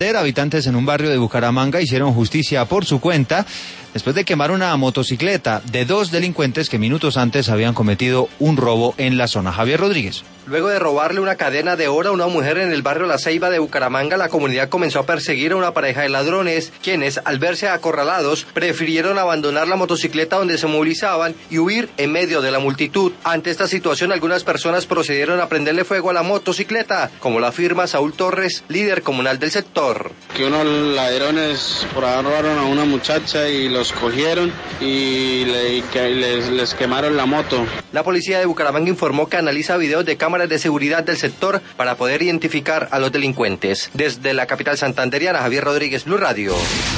Habitantes en un barrio de Bucaramanga hicieron justicia por su cuenta después de quemar una motocicleta de dos delincuentes que minutos antes habían cometido un robo en la zona. Javier Rodríguez. Luego de robarle una cadena de oro a una mujer en el barrio La Ceiba de Bucaramanga, la comunidad comenzó a perseguir a una pareja de ladrones, quienes, al verse acorralados, prefirieron abandonar la motocicleta donde se movilizaban y huir en medio de la multitud. Ante esta situación, algunas personas procedieron a prenderle fuego a la motocicleta, como lo afirma Saúl Torres, líder comunal del sector. Que unos ladrones por ahí robaron a una muchacha y los cogieron y les quemaron la moto. La policía de Bucaramanga informó que analiza videos de cámaras de seguridad del sector para poder identificar a los delincuentes. Desde la capital santanderiana, Javier Rodríguez, Blue Radio.